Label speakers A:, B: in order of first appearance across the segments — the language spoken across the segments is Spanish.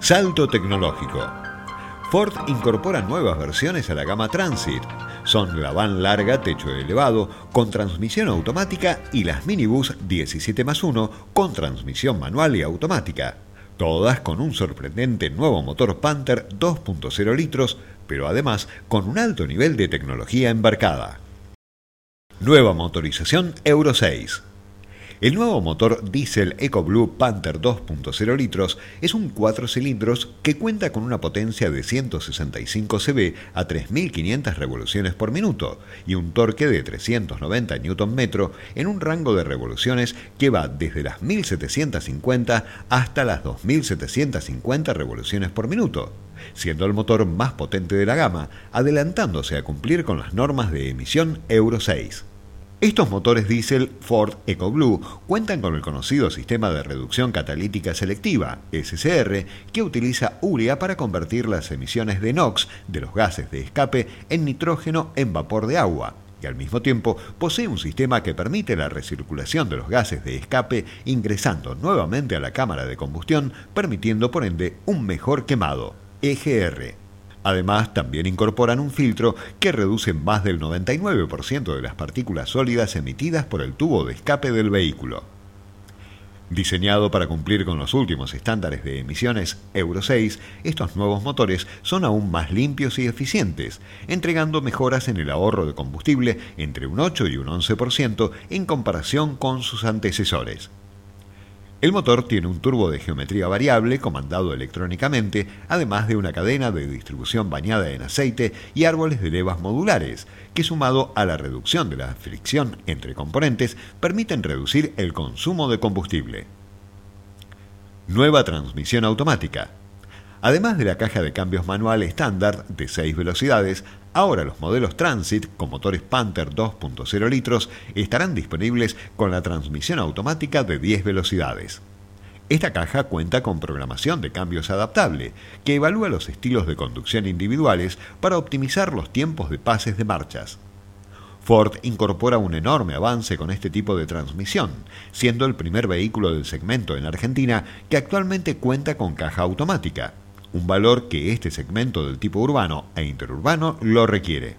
A: Salto tecnológico. Ford incorpora nuevas versiones a la gama Transit. Son la van larga, techo elevado, con transmisión automática y las minibús 17+1 con transmisión manual y automática. Todas con un sorprendente nuevo motor Panther 2.0 litros, pero además con un alto nivel de tecnología embarcada. Nueva motorización Euro 6. El nuevo motor diésel EcoBlue Panther 2.0 litros es un 4 cilindros que cuenta con una potencia de 165 cb a 3.500 revoluciones por minuto y un torque de 390 Nm en un rango de revoluciones que va desde las 1.750 hasta las 2.750 revoluciones por minuto, siendo el motor más potente de la gama, adelantándose a cumplir con las normas de emisión Euro 6. Estos motores diésel Ford EcoBlue cuentan con el conocido sistema de reducción catalítica selectiva, SCR, que utiliza urea para convertir las emisiones de NOx de los gases de escape en nitrógeno en vapor de agua, y al mismo tiempo posee un sistema que permite la recirculación de los gases de escape ingresando nuevamente a la cámara de combustión, permitiendo por ende un mejor quemado, EGR. Además, también incorporan un filtro que reduce más del 99% de las partículas sólidas emitidas por el tubo de escape del vehículo. Diseñado para cumplir con los últimos estándares de emisiones Euro 6, estos nuevos motores son aún más limpios y eficientes, entregando mejoras en el ahorro de combustible entre un 8 y un 11% en comparación con sus antecesores. El motor tiene un turbo de geometría variable comandado electrónicamente, además de una cadena de distribución bañada en aceite y árboles de levas modulares, que sumado a la reducción de la fricción entre componentes, permiten reducir el consumo de combustible. Nueva transmisión automática. Además de la caja de cambios manual estándar de 6 velocidades, ahora los modelos Transit con motores Panther 2.0 litros estarán disponibles con la transmisión automática de 10 velocidades. Esta caja cuenta con programación de cambios adaptable, que evalúa los estilos de conducción individuales para optimizar los tiempos de pases de marchas. Ford incorpora un enorme avance con este tipo de transmisión, siendo el primer vehículo del segmento en Argentina que actualmente cuenta con caja automática, un valor que este segmento del tipo urbano e interurbano lo requiere.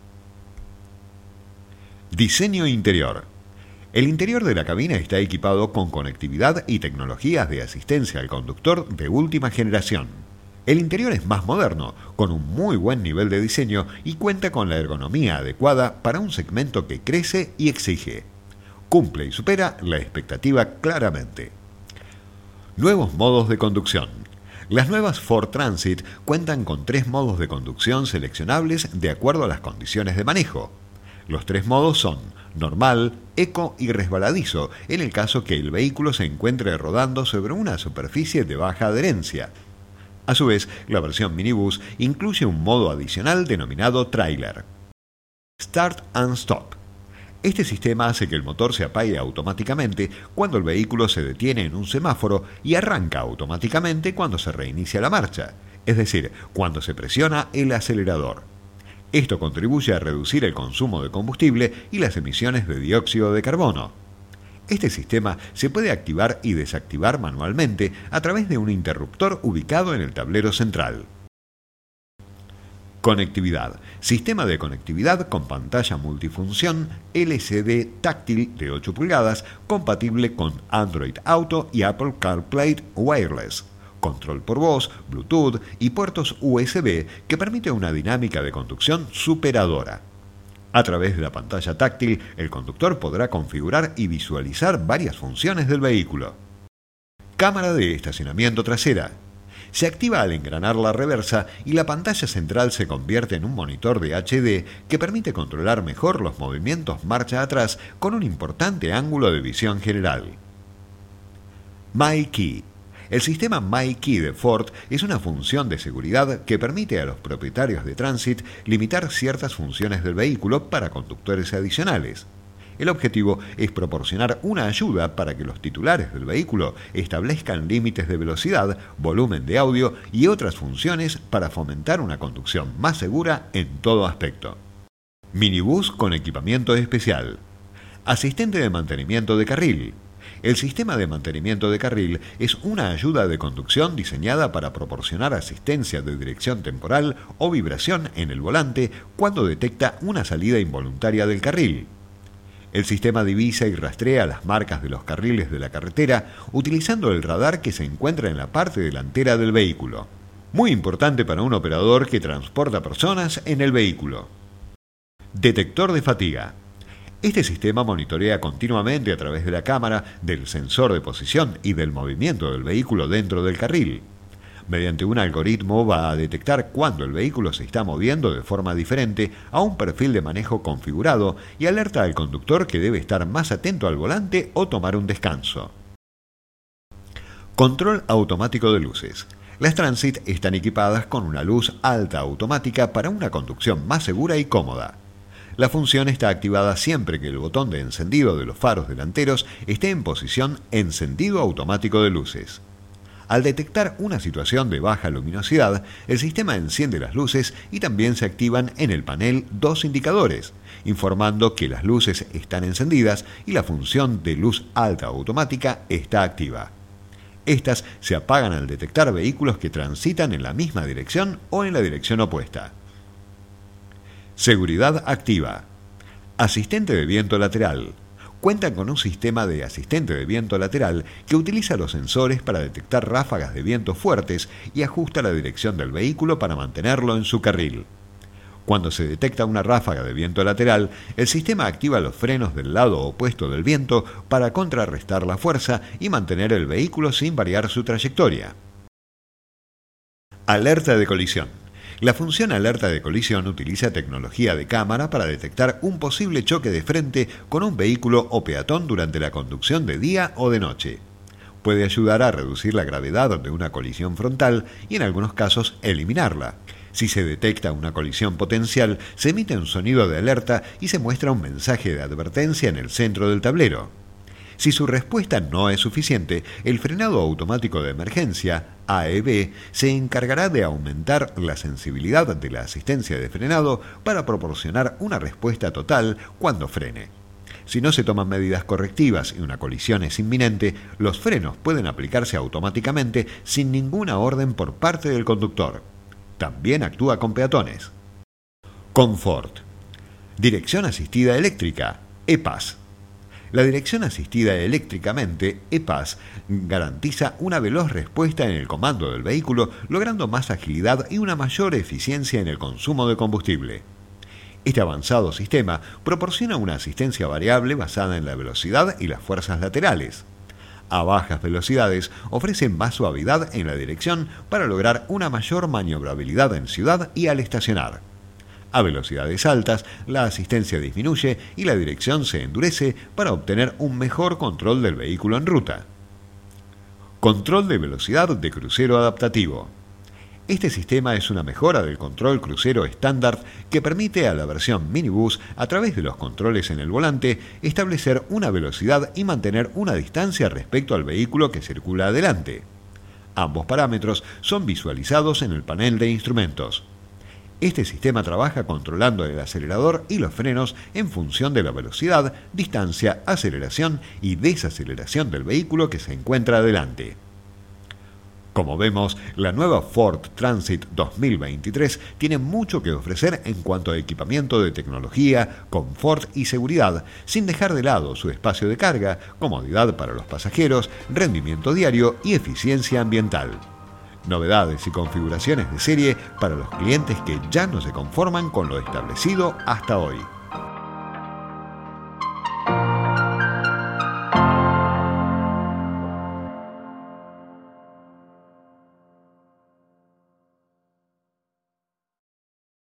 A: Diseño interior. El interior de la cabina está equipado con conectividad y tecnologías de asistencia al conductor de última generación. El interior es más moderno, con un muy buen nivel de diseño y cuenta con la ergonomía adecuada para un segmento que crece y exige. Cumple y supera la expectativa claramente. Nuevos modos de conducción. Las nuevas Ford Transit cuentan con 3 modos de conducción seleccionables de acuerdo a las condiciones de manejo. Los 3 modos son normal, eco y resbaladizo, en el caso que el vehículo se encuentre rodando sobre una superficie de baja adherencia. A su vez, la versión minibús incluye un modo adicional denominado trailer. Start and Stop. Este sistema hace que el motor se apague automáticamente cuando el vehículo se detiene en un semáforo y arranca automáticamente cuando se reinicia la marcha, es decir, cuando se presiona el acelerador. Esto contribuye a reducir el consumo de combustible y las emisiones de dióxido de carbono. Este sistema se puede activar y desactivar manualmente a través de un interruptor ubicado en el tablero central. Conectividad. Sistema de conectividad con pantalla multifunción LCD táctil de 8 pulgadas compatible con Android Auto y Apple CarPlay Wireless. Control por voz, Bluetooth y puertos USB que permite una dinámica de conducción superadora. A través de la pantalla táctil, el conductor podrá configurar y visualizar varias funciones del vehículo. Cámara de estacionamiento trasera. Se activa al engranar la reversa y la pantalla central se convierte en un monitor de HD que permite controlar mejor los movimientos marcha atrás con un importante ángulo de visión general. MyKey. El sistema MyKey de Ford es una función de seguridad que permite a los propietarios de Transit limitar ciertas funciones del vehículo para conductores adicionales. El objetivo es proporcionar una ayuda para que los titulares del vehículo establezcan límites de velocidad, volumen de audio y otras funciones para fomentar una conducción más segura en todo aspecto. Minibús con equipamiento especial. Asistente de mantenimiento de carril. El sistema de mantenimiento de carril es una ayuda de conducción diseñada para proporcionar asistencia de dirección temporal o vibración en el volante cuando detecta una salida involuntaria del carril. El sistema divisa y rastrea las marcas de los carriles de la carretera utilizando el radar que se encuentra en la parte delantera del vehículo. Muy importante para un operador que transporta personas en el vehículo. Detector de fatiga. Este sistema monitorea continuamente a través de la cámara, del sensor de posición y del movimiento del vehículo dentro del carril. Mediante un algoritmo va a detectar cuándo el vehículo se está moviendo de forma diferente a un perfil de manejo configurado y alerta al conductor que debe estar más atento al volante o tomar un descanso. Control automático de luces. Las Transit están equipadas con una luz alta automática para una conducción más segura y cómoda. La función está activada siempre que el botón de encendido de los faros delanteros esté en posición encendido automático de luces. Al detectar una situación de baja luminosidad, el sistema enciende las luces y también se activan en el panel dos indicadores, informando que las luces están encendidas y la función de luz alta automática está activa. Estas se apagan al detectar vehículos que transitan en la misma dirección o en la dirección opuesta. Seguridad activa. Asistente de viento lateral. Cuentan con un sistema de asistente de viento lateral que utiliza los sensores para detectar ráfagas de viento fuertes y ajusta la dirección del vehículo para mantenerlo en su carril. Cuando se detecta una ráfaga de viento lateral, el sistema activa los frenos del lado opuesto del viento para contrarrestar la fuerza y mantener el vehículo sin variar su trayectoria. Alerta de colisión. La función alerta de colisión utiliza tecnología de cámara para detectar un posible choque de frente con un vehículo o peatón durante la conducción de día o de noche. Puede ayudar a reducir la gravedad de una colisión frontal y en algunos casos eliminarla. Si se detecta una colisión potencial, se emite un sonido de alerta y se muestra un mensaje de advertencia en el centro del tablero. Si su respuesta no es suficiente, el frenado automático de emergencia, AEB, se encargará de aumentar la sensibilidad de la asistencia de frenado para proporcionar una respuesta total cuando frene. Si no se toman medidas correctivas y una colisión es inminente, los frenos pueden aplicarse automáticamente sin ninguna orden por parte del conductor. También actúa con peatones. Confort. Dirección asistida eléctrica, EPAS. La dirección asistida eléctricamente, EPAS, garantiza una veloz respuesta en el comando del vehículo, logrando más agilidad y una mayor eficiencia en el consumo de combustible. Este avanzado sistema proporciona una asistencia variable basada en la velocidad y las fuerzas laterales. A bajas velocidades ofrece más suavidad en la dirección para lograr una mayor maniobrabilidad en ciudad y al estacionar. A velocidades altas, la asistencia disminuye y la dirección se endurece para obtener un mejor control del vehículo en ruta. Control de velocidad de crucero adaptativo. Este sistema es una mejora del control crucero estándar que permite a la versión minibús, a través de los controles en el volante, establecer una velocidad y mantener una distancia respecto al vehículo que circula adelante. Ambos parámetros son visualizados en el panel de instrumentos. Este sistema trabaja controlando el acelerador y los frenos en función de la velocidad, distancia, aceleración y desaceleración del vehículo que se encuentra adelante. Como vemos, la nueva Ford Transit 2023 tiene mucho que ofrecer en cuanto a equipamiento de tecnología, confort y seguridad, sin dejar de lado su espacio de carga, comodidad para los pasajeros, rendimiento diario y eficiencia ambiental. Novedades y configuraciones de serie para los clientes que ya no se conforman con lo establecido hasta hoy.